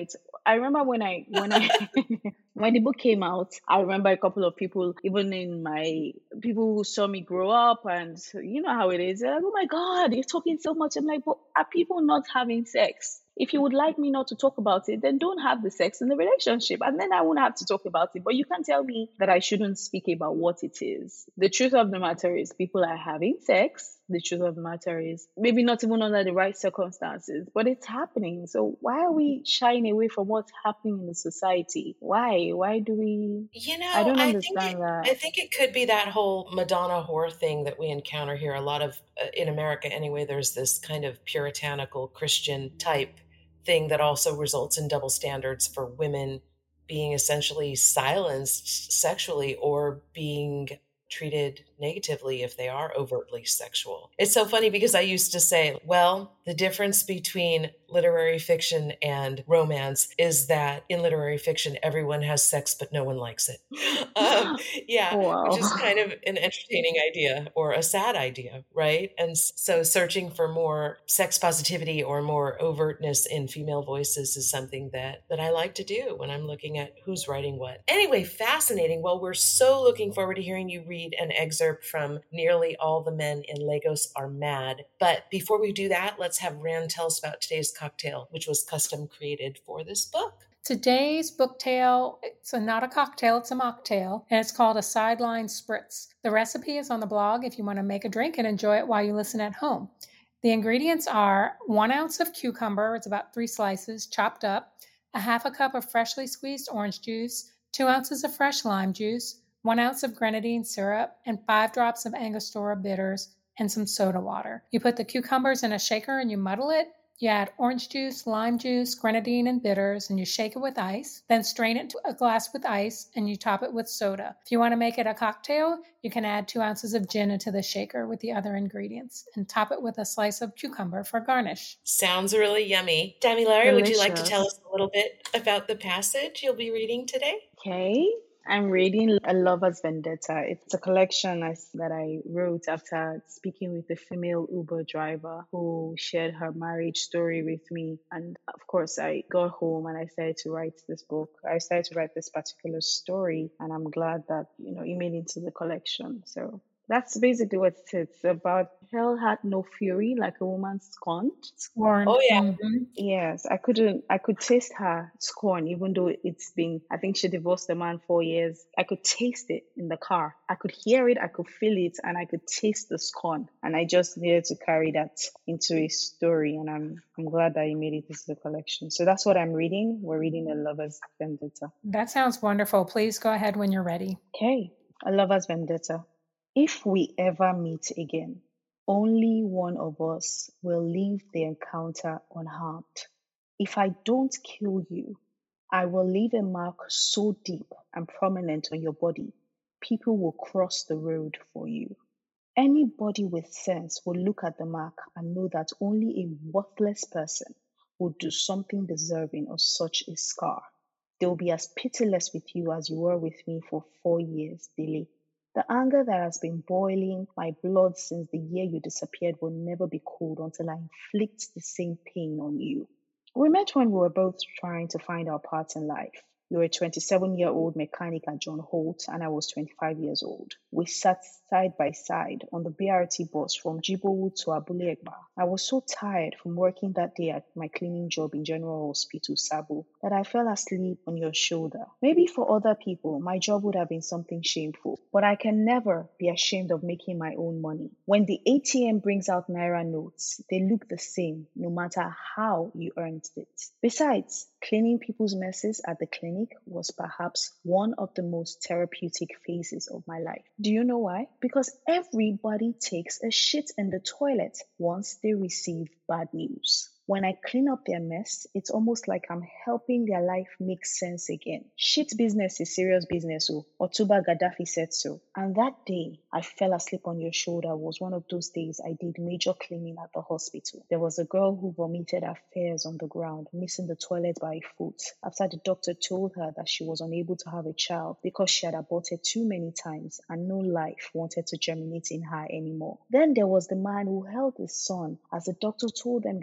I remember when I when the book came out, I remember a couple of people, even in my people who saw me grow up, and you know how it is. They're like, oh my God, you're talking so much. I'm like, but are people not having sex? If you would like me not to talk about it, then don't have the sex in the relationship. And then I won't have to talk about it. But you can't tell me that I shouldn't speak about what it is. The truth of the matter is people are having sex. The truth of the matter is maybe not even under the right circumstances, but it's happening. So why are we shying away from what's happening in the society? Why? Why do we? I don't understand that. I think it could be that whole Madonna whore thing that we encounter here. A lot of in America anyway. There's this kind of puritanical Christian type thing that also results in double standards for women being essentially silenced sexually or being treated negatively if they are overtly sexual. It's so funny because I used to say, well, the difference between literary fiction and romance is that in literary fiction, everyone has sex, but no one likes it. Yeah, which is kind Wow. of an entertaining idea or a sad idea, right? And so searching for more sex positivity or more overtness in female voices is something that I like to do when I'm looking at who's writing what. Anyway, fascinating. Well, we're so looking forward to hearing you read an excerpt from Nearly All the Men in Lagos Are Mad. But before we do that, let's have Rand tell us about today's cocktail, which was custom created for this book. Today's book tale, it's not a cocktail, it's a mocktail, and it's called a Sideline Spritz. The recipe is on the blog if you want to make a drink and enjoy it while you listen at home. The ingredients are 1 ounce of cucumber, it's about 3 slices, chopped up, a half a cup of freshly squeezed orange juice, 2 ounces of fresh lime juice, 1 ounce of grenadine syrup, and 5 drops of Angostura bitters, and some soda water. You put the cucumbers in a shaker and you muddle it. You add orange juice, lime juice, grenadine, and bitters, and you shake it with ice. Then strain it to a glass with ice, and you top it with soda. If you want to make it a cocktail, you can add 2 ounces of gin into the shaker with the other ingredients, and top it with a slice of cucumber for garnish. Sounds really yummy. Damilare, would you like to tell Delicious. us a little bit about the passage you'll be reading today? Okay. I'm reading A Lover's Vendetta. It's a collection that I wrote after speaking with a female Uber driver who shared her marriage story with me. And of course, I got home and I started to write this book. I started to write this particular story, and I'm glad that, it made it into the collection. So that's basically what it's about. Hell had no fury like a woman scorned. Scorned. Oh, yeah. Mm-hmm. Yes, I could taste her scorn, even though I think she divorced the man 4 years. I could taste it in the car. I could hear it, I could feel it, and I could taste the scorn. And I just needed to carry that into a story. And I'm glad that you made it into the collection. So that's what I'm reading. We're reading A Lover's Vendetta. That sounds wonderful. Please go ahead when you're ready. Okay, A Lover's Vendetta. If we ever meet again, only one of us will leave the encounter unharmed. If I don't kill you, I will leave a mark so deep and prominent on your body, people will cross the road for you. Anybody with sense will look at the mark and know that only a worthless person would do something deserving of such a scar. They will be as pitiless with you as you were with me for 4 years, Dilly. The anger that has been boiling my blood since the year you disappeared will never be cooled until I inflict the same pain on you. We met when we were both trying to find our paths in life. You were a 27-year-old mechanic at John Holt, and I was 25 years old. We sat side by side on the BRT bus from Jibowu to Abule Egba. I was so tired from working that day at my cleaning job in General Hospital, Sabo, that I fell asleep on your shoulder. Maybe for other people, my job would have been something shameful, but I can never be ashamed of making my own money. When the ATM brings out Naira notes, they look the same no matter how you earned it. Besides, cleaning people's messes at the clinic was perhaps one of the most therapeutic phases of my life. Do you know why? Because everybody takes a shit in the toilet once they receive bad news. When I clean up their mess, it's almost like I'm helping their life make sense again. Shit business is serious business, Otuba Gaddafi said so. And that day, I fell asleep on your shoulder was one of those days I did major cleaning at the hospital. There was a girl who vomited her fears on the ground, missing the toilet by a foot, after the doctor told her that she was unable to have a child because she had aborted too many times and no life wanted to germinate in her anymore. Then there was the man who held his son as the doctor told them they had to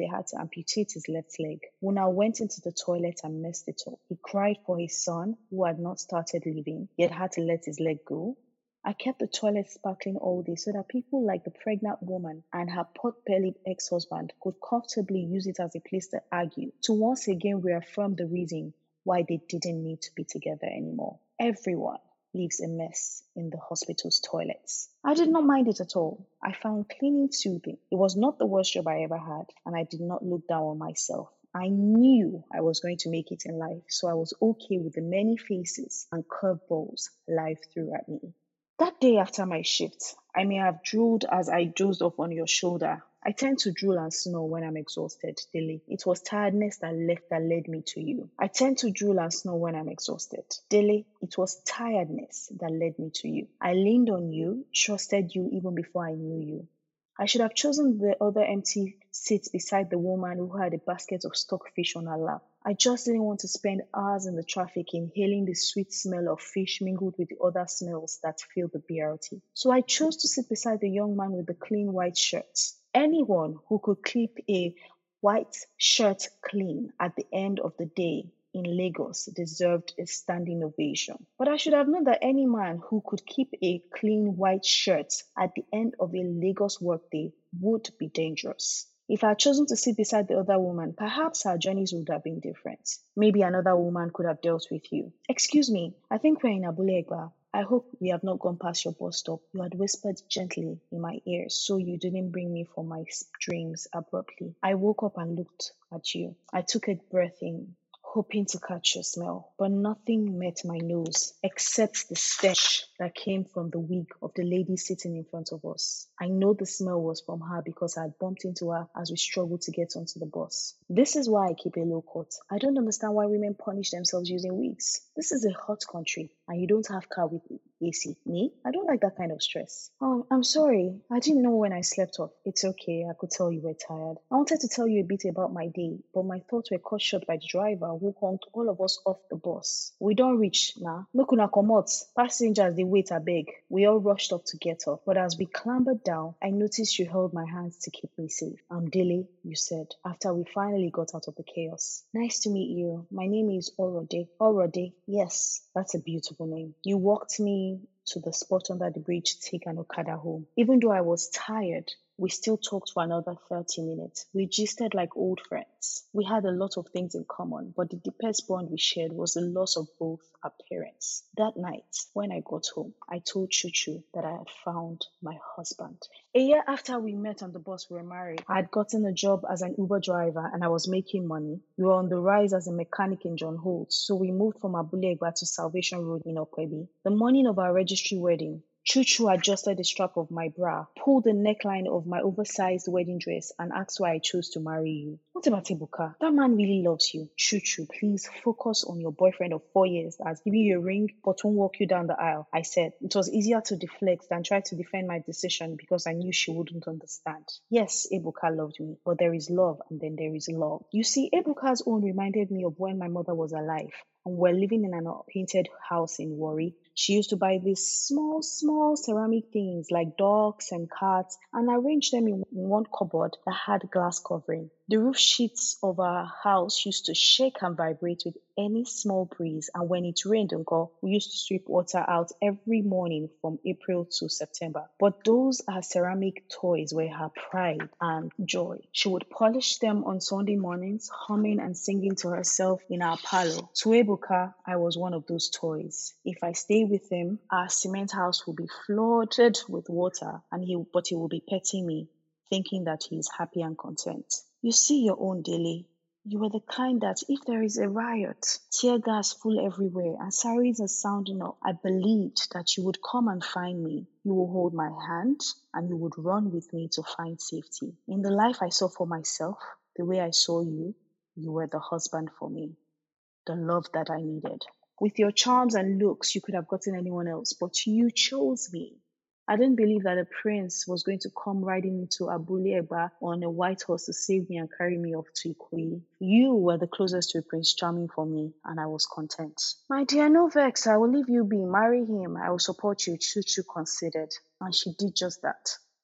amputate his left leg. Una went into the toilet and messed it up. He cried for his son, who had not started living, yet had to let his leg go. I kept the toilet sparkling all day so that people like the pregnant woman and her pot-bellied ex-husband could comfortably use it as a place to argue, to once again reaffirm the reason why they didn't need to be together anymore. Everyone leaves a mess in the hospital's toilets. I did not mind it at all. I found cleaning soothing. It was not the worst job I ever had, and I did not look down on myself. I knew I was going to make it in life, so I was okay with the many faces and curveballs life threw at me. That day after my shift, I may have drooled as I dozed off on your shoulder. I tend to drool and snore when I'm exhausted, Dilly. It was tiredness that led me to you. I tend to drool and snore when I'm exhausted. Dilly, it was tiredness that led me to you. I leaned on you, trusted you even before I knew you. I should have chosen the other empty seat beside the woman who had a basket of stockfish on her lap. I just didn't want to spend hours in the traffic inhaling the sweet smell of fish mingled with the other smells that fill the BRT. So I chose to sit beside the young man with the clean white shirt. Anyone who could keep a white shirt clean at the end of the day in Lagos deserved a standing ovation. But I should have known that any man who could keep a clean white shirt at the end of a Lagos workday would be dangerous. If I had chosen to sit beside the other woman, perhaps our journeys would have been different. Maybe another woman could have dealt with you. Excuse me, I think we're in Abule Egba. I hope we have not gone past your bus stop. You had whispered gently in my ear so you didn't bring me from my dreams abruptly. I woke up and looked at you. I took a breath in, hoping to catch your smell, but nothing met my nose except the stench that came from the wig of the lady sitting in front of us. I know the smell was from her because I had bumped into her as we struggled to get onto the bus. This is why I keep a low cut. I don't understand why women punish themselves using wigs. This is a hot country and you don't have car with AC. Me? I don't like that kind of stress. Oh, I'm sorry. I didn't know when I slept off. It's okay. I could tell you were tired. I wanted to tell you a bit about my day, but my thoughts were cut short by the driver who honked all of us off the bus. We don't reach now. Make una comot. Passengers, they wait abeg. We all rushed up to get off, but as we clambered down, I noticed you held my hands to keep me safe. I'm Dele, you said, after we finally got out of the chaos. Nice to meet you. My name is Orode. Orode, yes, that's a beautiful name. You walked me to the spot under the bridge to take an Okada home. Even though I was tired, we still talked for another 30 minutes. We gisted like old friends. We had a lot of things in common, but the deepest bond we shared was the loss of both our parents. That night, when I got home, I told Chuchu that I had found my husband. A year after we met on the bus, we were married. I had gotten a job as an Uber driver and I was making money. We were on the rise as a mechanic in John Holt, so we moved from Abule Egba to Salvation Road in Okwebi. The morning of our registry wedding, Chuchu adjusted the strap of my bra, pulled the neckline of my oversized wedding dress, and asked why I chose to marry you. What about Ebuka? That man really loves you. Chuchu, please focus on your boyfriend of 4 years that has given you a ring but won't walk you down the aisle. I said it was easier to deflect than try to defend my decision because I knew she wouldn't understand. Yes, Ebuka loved me, but there is love and then there is love. You see, Ebuka's own reminded me of when my mother was alive and we're living in an unpainted house in Warri. She used to buy these small ceramic things like dogs and cats and arrange them in one cupboard that had glass covering. The roof sheets of our house used to shake and vibrate with any small breeze, and when it rained, Uncle, we used to sweep water out every morning from April to September. But those are ceramic toys were her pride and joy. She would polish them on Sunday mornings, humming and singing to herself in our parlor. To Ebuka, I was one of those toys. If I stay with him, our cement house will be flooded with water, and he will be petting me, thinking that he is happy and content. You see your own daily. You were the kind that if there is a riot, tear gas full everywhere, and sirens are sounding up, I believed that you would come and find me. You will hold my hand and you would run with me to find safety. In the life I saw for myself, the way I saw you, you were the husband for me, the love that I needed. With your charms and looks, you could have gotten anyone else, but you chose me. I didn't believe that a prince was going to come riding into Abule Egba on a white horse to save me and carry me off to Ikoyi. You were the closest to a Prince Charming for me, and I was content. My dear, no vex, I will leave you be. Marry him. I will support you, Chuchu considered. And she did just that.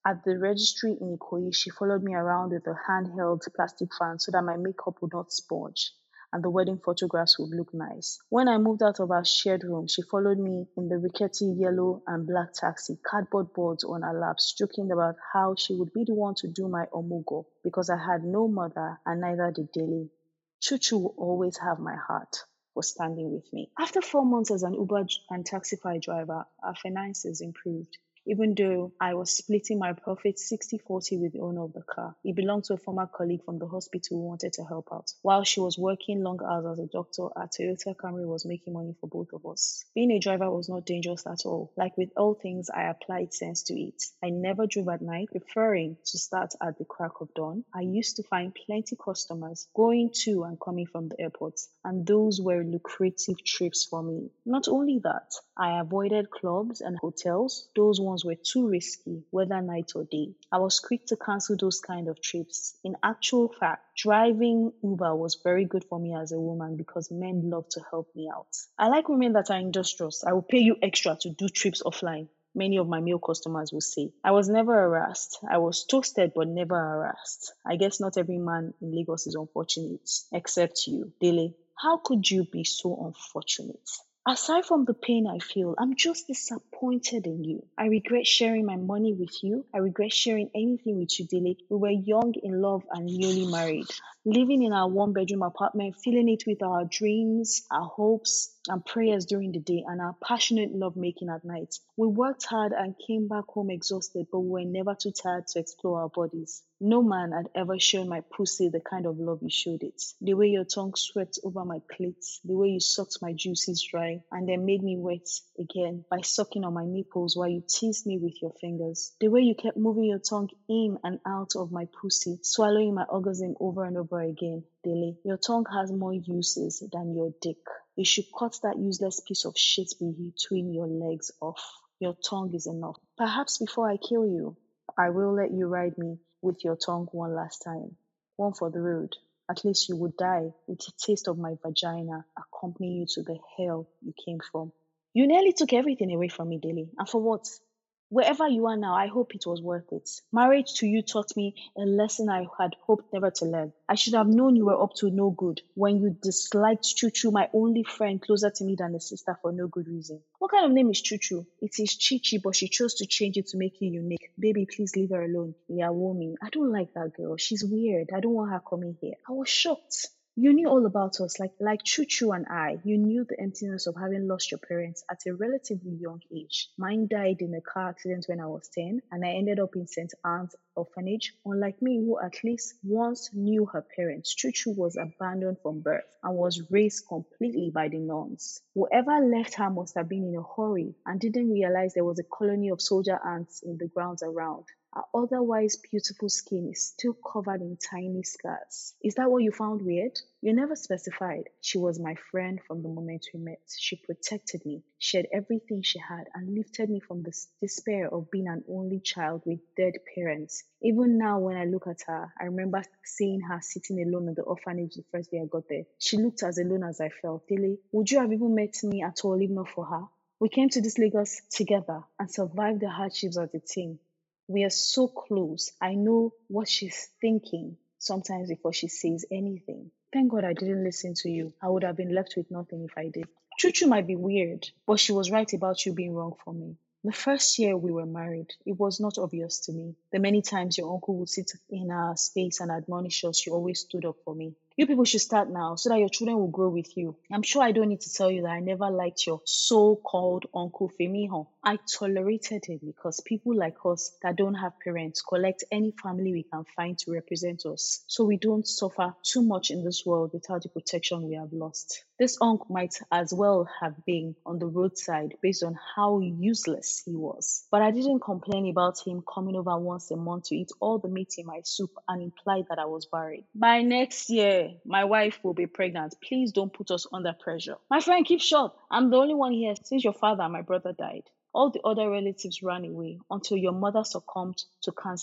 At the registry in Ikoyi, she followed me around with a handheld plastic fan so that my makeup would not smudge and the wedding photographs would look nice. When I moved out of our shared room, she followed me in the rickety yellow and black taxi, cardboard boards on her laps, joking about how she would be the one to do my omugo because I had no mother and neither did Dele. Chuchu will always have my heart for standing with me. After 4 months as an Uber and Taxify driver, our finances improved. Even though I was splitting my profit 60-40 with the owner of the car. It belonged to a former colleague from the hospital who wanted to help out. While she was working long hours as a doctor, our Toyota Camry was making money for both of us. Being a driver was not dangerous at all. Like with all things, I applied sense to it. I never drove at night, preferring to start at the crack of dawn. I used to find plenty customers going to and coming from the airport, and those were lucrative trips for me. Not only that, I avoided clubs and hotels. Those ones were too risky, whether night or day. I was quick to cancel those kind of trips. In actual fact, driving Uber was very good for me as a woman because men love to help me out. I like women that are industrious. I will pay you extra to do trips offline. Many of my male customers will say. I was never harassed. I was toasted but never harassed. I guess not every man in Lagos is unfortunate, except you, Dele. How could you be so unfortunate? Aside from the pain I feel, I'm just disappointed in you. I regret sharing my money with you. I regret sharing anything with you, Dele. We were young, in love, and newly married. Living in our one-bedroom apartment, filling it with our dreams, our hopes, and prayers during the day, and our passionate love making at night. We worked hard and came back home exhausted, but we were never too tired to explore our bodies. No man had ever shown my pussy the kind of love you showed it. The way your tongue swept over my clit, the way you sucked my juices dry, and then made me wet again by sucking on my nipples while you teased me with your fingers. The way you kept moving your tongue in and out of my pussy, swallowing my orgasm over and over again. Dele, your tongue has more uses than your dick. You should cut that useless piece of shit between your legs off. Your tongue is enough. Perhaps before I kill you, I will let you ride me with your tongue one last time. One for the road. At least you would die with the taste of my vagina accompanying you to the hell you came from. You nearly took everything away from me, Dele. And for what? Wherever you are now, I hope it was worth it. Marriage to you taught me a lesson I had hoped never to learn. I should have known you were up to no good when you disliked Chuchu, my only friend closer to me than a sister, for no good reason. What kind of name is Chuchu? It is Chichi, but she chose to change it to make you unique. Baby, please leave her alone. Yawomi. I don't like that girl. She's weird. I don't want her coming here. I was shocked. You knew all about us, like Chuchu and I. You knew the emptiness of having lost your parents at a relatively young age. Mine died in a car accident when I was 10, and I ended up in St. Anne's orphanage. Unlike me, who at least once knew her parents, Chuchu was abandoned from birth and was raised completely by the nuns. Whoever left her must have been in a hurry and didn't realize there was a colony of soldier ants in the grounds around. Her otherwise beautiful skin is still covered in tiny scars. Is that what you found weird? You never specified. She was my friend from the moment we met. She protected me, shared everything she had, and lifted me from the despair of being an only child with dead parents. Even now, when I look at her, I remember seeing her sitting alone in the orphanage the first day I got there. She looked as alone as I felt. Dele, would you have even met me at all if not for her? We came to this Lagos together and survived the hardships as a team. We are so close. I know what she's thinking sometimes before she says anything. Thank God I didn't listen to you. I would have been left with nothing if I did. Chuchu might be weird, but she was right about you being wrong for me. The first year we were married, it was not obvious to me. The many times your uncle would sit in our space and admonish us, you always stood up for me. You people should start now so that your children will grow with you. I'm sure I don't need to tell you that I never liked your so-called Uncle Femiho. I tolerated him because people like us that don't have parents collect any family we can find to represent us, so we don't suffer too much in this world without the protection we have lost. This uncle might as well have been on the roadside based on how useless he was. But I didn't complain about him coming over once a month to eat all the meat in my soup and imply that I was barren. By next year, my wife will be pregnant. Please don't put us under pressure. My friend, keep short. I'm the only one here since your father and my brother died. All the other relatives ran away until your mother succumbed to cancer.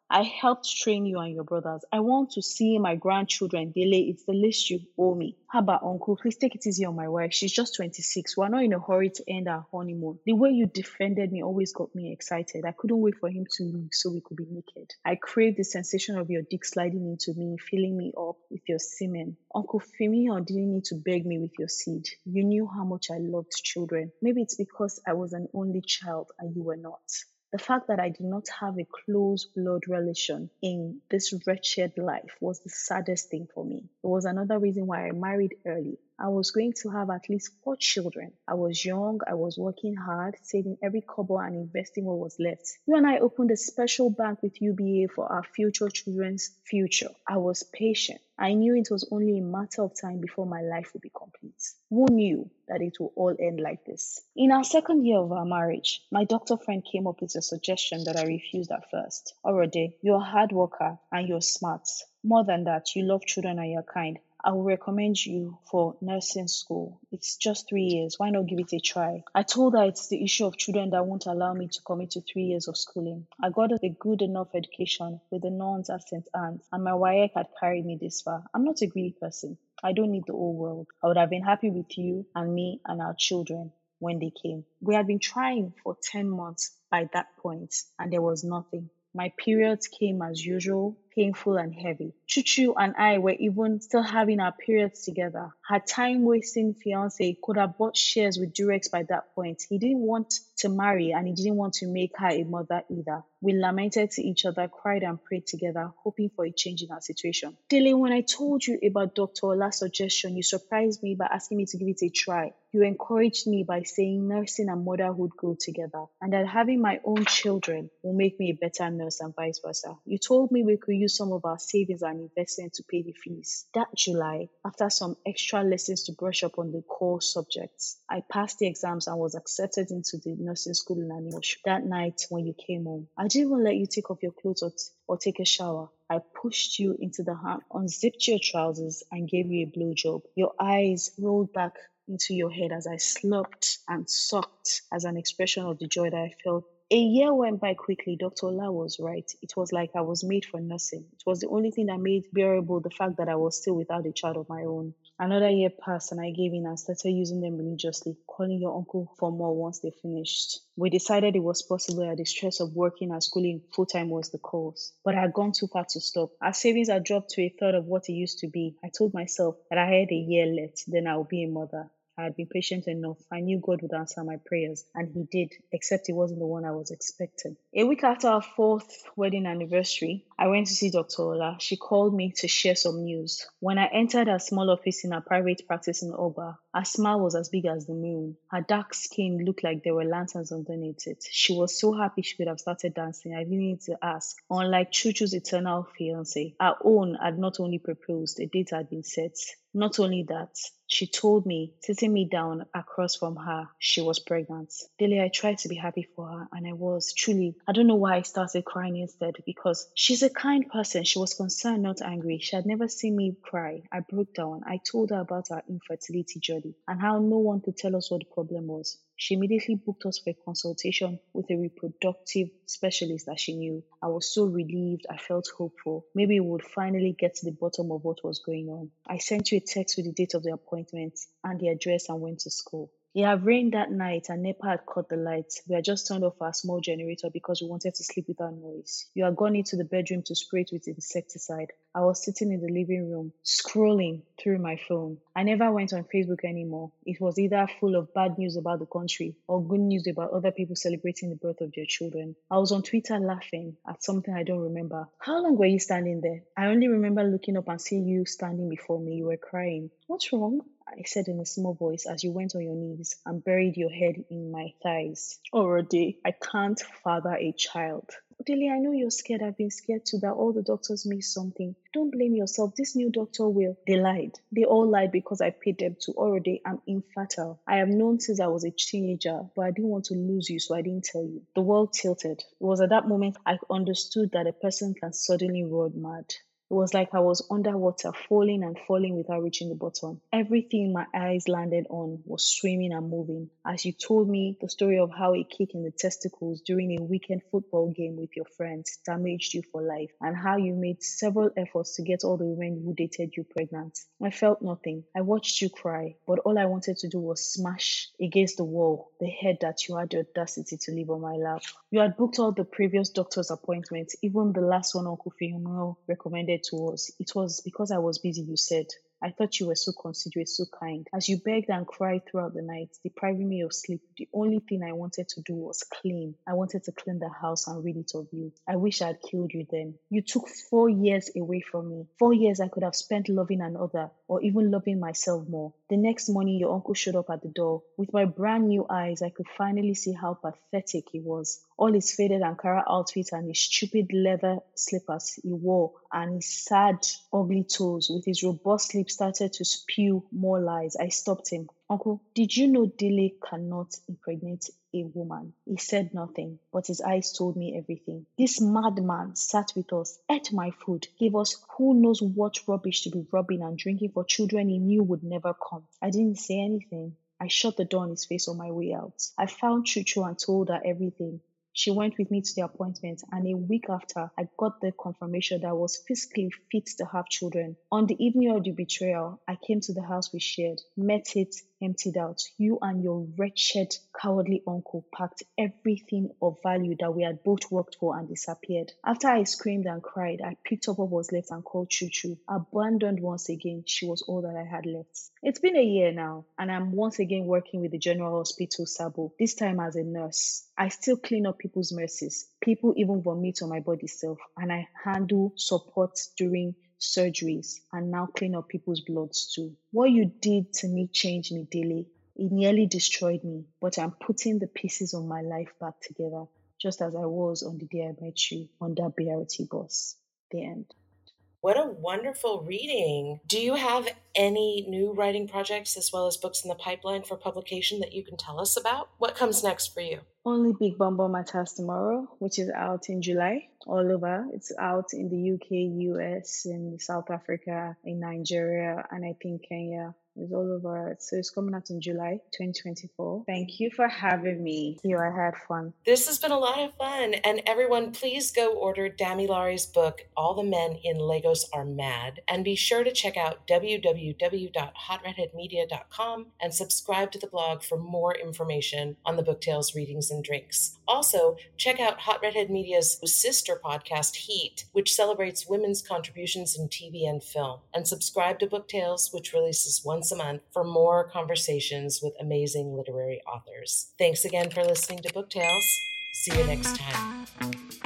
I helped train you and your brothers. I want to see my grandchildren. Dele, it's the least you owe me. How about uncle? Please take it easy on my wife. She's just 26. We're not in a hurry to end our honeymoon. The way you defended me always got me excited. I couldn't wait for him to leave so we could be naked. I craved the sensation of your dick sliding into me, filling me up with your semen. Uncle Fimion didn't need to beg me with your seed. You knew how much I loved children. Maybe it's because I was an only child and you were not. The fact that I did not have a close blood relation in this wretched life was the saddest thing for me. It was another reason why I married early. I was going to have at least 4 children. I was young, I was working hard, saving every kobo and investing what was left. You and I opened a special bank with UBA for our future children's future. I was patient. I knew it was only a matter of time before my life would be complete. Who knew that it would all end like this? In our second year of our marriage, my doctor friend came up with a suggestion that I refused at first. Orode, you're a hard worker and you're smart. More than that, you love children and you're kind. I will recommend you for nursing school. It's just 3 years. Why not give it a try? I told her it's the issue of children that won't allow me to commit to 3 years of schooling. I got a good enough education with the nuns at St. Anne's, and my WAEC had carried me this far. I'm not a greedy person. I don't need the whole world. I would have been happy with you and me and our children when they came. We had been trying for 10 months by that point, and there was nothing. My periods came as usual, painful and heavy. Chuchu and I were even still having our periods together. Her time-wasting fiance could have bought shares with Durex by that point. He didn't want to marry and he didn't want to make her a mother either. We lamented to each other, cried and prayed together, hoping for a change in our situation. Dele, when I told you about Dr. Ola's suggestion, you surprised me by asking me to give it a try. You encouraged me by saying nursing and motherhood go together, and that having my own children will make me a better nurse and vice versa. You told me we could use some of our savings and investment to pay the fees. That July, after some extra lessons to brush up on the core subjects, I passed the exams and was accepted into the nursing school in Animosh. That night when you came home, I didn't even let you take off your clothes or take a shower. I pushed you into the hand, unzipped your trousers, and gave you a blowjob. Your eyes rolled back into your head as I slurped and sucked as an expression of the joy that I felt. A year went by quickly. Dr. Ola was right. It was like I was made for nursing. It was the only thing that made bearable the fact that I was still without a child of my own. Another year passed and I gave in and started using them religiously, calling your uncle for more once they finished. We decided it was possible that the stress of working and schooling full-time was the cause. But I had gone too far to stop. Our savings had dropped to a third of what it used to be. I told myself that I had a year left, then I would be a mother. I had been patient enough. I knew God would answer my prayers, and He did, except it wasn't the one I was expecting. A week after our 4th wedding anniversary, I went to see Dr. Ola. She called me to share some news. When I entered her small office in her private practice in Oba, her smile was as big as the moon. Her dark skin looked like there were lanterns underneath it. She was so happy she could have started dancing. I didn't need to ask. Unlike Chuchu's eternal fiancé, our own had not only proposed, a date had been set. Not only that, she told me, sitting me down across from her, she was pregnant. Daily, I tried to be happy for her, and I was. Truly, I don't know why I started crying instead, because she's a kind person. She was concerned, not angry. She had never seen me cry. I broke down. I told her about our infertility journey and how no one could tell us what the problem was. She immediately booked us for a consultation with a reproductive specialist that she knew. I was so relieved. I felt hopeful. Maybe we would finally get to the bottom of what was going on. I sent you a text with the date of the appointment and the address and went to school. It had rained that night and NEPA had cut the lights. We had just turned off our small generator because we wanted to sleep without noise. You had gone into the bedroom to spray it with insecticide. I was sitting in the living room, scrolling through my phone. I never went on Facebook anymore. It was either full of bad news about the country or good news about other people celebrating the birth of their children. I was on Twitter laughing at something I don't remember. How long were you standing there? I only remember looking up and seeing you standing before me. You were crying. What's wrong? I said in a small voice as you went on your knees and buried your head in my thighs. Already, I can't father a child. Dele, I know you're scared. I've been scared too that all the doctors missed something. Don't blame yourself. This new doctor will. They lied. They all lied because I paid them to. Already, I'm infertile. I have known since I was a teenager, but I didn't want to lose you, so I didn't tell you. The world tilted. It was at that moment I understood that a person can suddenly run mad. It was like I was underwater, falling and falling without reaching the bottom. Everything my eyes landed on was swimming and moving. As you told me the story of how a kick in the testicles during a weekend football game with your friends damaged you for life, and how you made several efforts to get all the women who dated you pregnant. I felt nothing. I watched you cry, but all I wanted to do was smash against the wall the head that you had the audacity to leave on my lap. You had booked all the previous doctor's appointments, even the last one Uncle Fihimo recommended to us. It was because I was busy, you said. I thought you were so considerate, so kind. As you begged and cried throughout the night, depriving me of sleep, the only thing I wanted to do was clean. I wanted to clean the house and rid it of you. I wish I had killed you then. You took 4 years away from me. 4 years I could have spent loving another, or even loving myself more. The next morning, your uncle showed up at the door. With my brand new eyes, I could finally see how pathetic he was. All his faded Ankara outfit and his stupid leather slippers he wore, and his sad, ugly toes with his robust lips started to spew more lies. I stopped him. Uncle, did you know Dele cannot impregnate a woman? He said nothing, but his eyes told me everything. This madman sat with us, ate my food, gave us who knows what rubbish to be rubbing and drinking for children he knew would never come. I didn't say anything. I shut the door in his face on my way out. I found Chuchu and told her everything. She went with me to the appointment, and a week after, I got the confirmation that I was physically fit to have children. On the evening of the betrayal, I came to the house we shared, met it, emptied out. You and your wretched, cowardly uncle packed everything of value that we had both worked for and disappeared. After I screamed and cried, I picked up what was left and called Chuchu. Abandoned once again, she was all that I had left. It's been a year now, and I'm once again working with the General Hospital Sabo, this time as a nurse. I still clean up people's messes. People even vomit on my body self, and I handle support during surgeries and now clean up people's bloods too. What you did to me changed me daily. It nearly destroyed me, but I'm putting the pieces of my life back together, just as I was on the day I met you on that BRT bus. The end. What a wonderful reading. Do you have any new writing projects as well as books in the pipeline for publication that you can tell us about? What comes next for you? Only Big Bumble Matters Tomorrow, which is out in July all over. It's out in the UK, US, in South Africa, in Nigeria, and I think Kenya. It's all over. So it's coming out in July 2024. Thank you for having me. Here, I had fun. This has been a lot of fun. And everyone, please go order Damilari's book, All the Men in Lagos Are Mad. And be sure to check out www.hotredheadmedia.com and subscribe to the blog for more information on the Book Tales readings and drinks. Also, check out Hot Redhead Media's sister podcast, Heat, which celebrates women's contributions in TV and film. And subscribe to Book Tales, which releases once a month, for more conversations with amazing literary authors. Thanks again for listening to Book Tales. See you next time.